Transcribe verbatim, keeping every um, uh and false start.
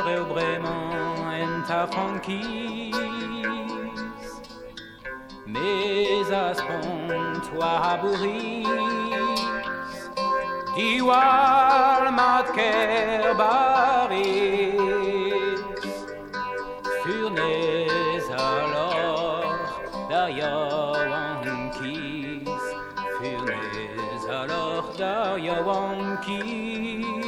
breu bremañ en ta franquise. Mais à spont toi abouris, diwal mat ker baris, furnez alors d'aryawankis, furnez alors d'aryawankis.